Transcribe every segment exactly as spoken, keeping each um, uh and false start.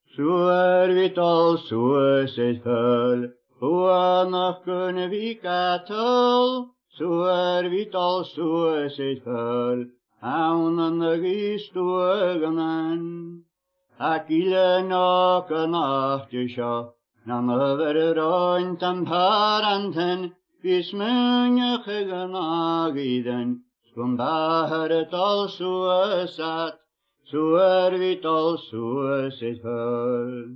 Suer vital sues is föl, Huanach gunne vikatel, Suer vital sues is föl, Aunen gistuaganen. Akile nok an achtisha, Nan over roint am paranten, Vis munje genagiden, Skum baharet al suesat, Suer vital sues is föl.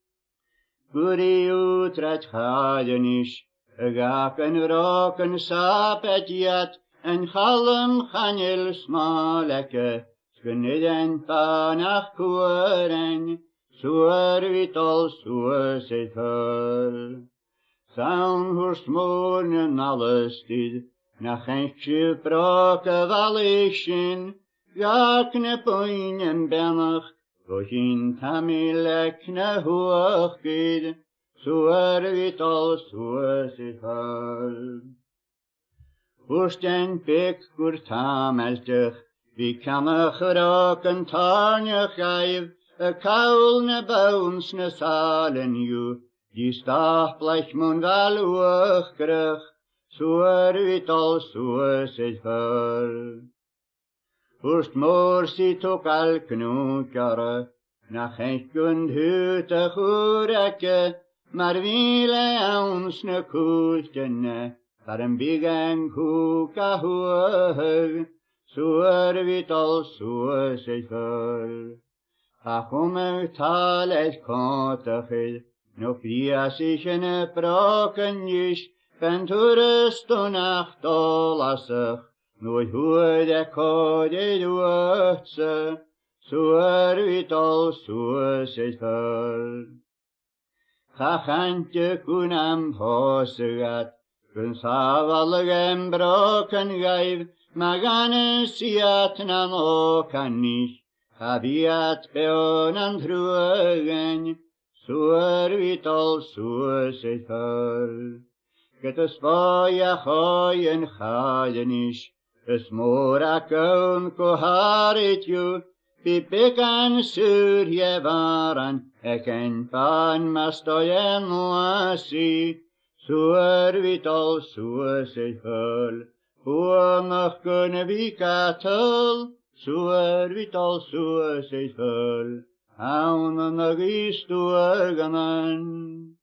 Guri utret chadenish, Gaken roken sapetiat, En chalem chanel smaleke, Skniden panach kueren, Suer vital sues is föl. Saun hurst morgen allestid, Nach enkje broke valishin, Jakne poinen benach, Gochin tamilekne hoogid, Suer vital sues is föl. Hursten pek gur tameltich, Vi kannach roken tarnje gaiv, A kaulne bounsne salen ju, Die stapleich mun val uachgrach, Suer vital sues is föl. Hurst morsi tok al knukare, Nach enkund hute chureke, Mar vile aunsne kultene, Var en biggen kuka huag, Suer vital sues is föl. Ach om eu talet kontachid, No prias ich ene broken jish, Venturest o nacht olasach, No hude kode duotse, Suer vital sues is föl. Chachantje kunam hosegat, Kun savalgem broken gaiv, Magane siat nan okanish, Habiat beonan truegen, Suer vital sues is föl. Get a spoja choyen chadenish, Es mora kaun koharit ju, Vi bekan surje varan, Eken pan mastojen oasi, Suer vital sues is föl. Huanach gunne vikatel, Suer vital sues is föl. Aunen gistuaganen.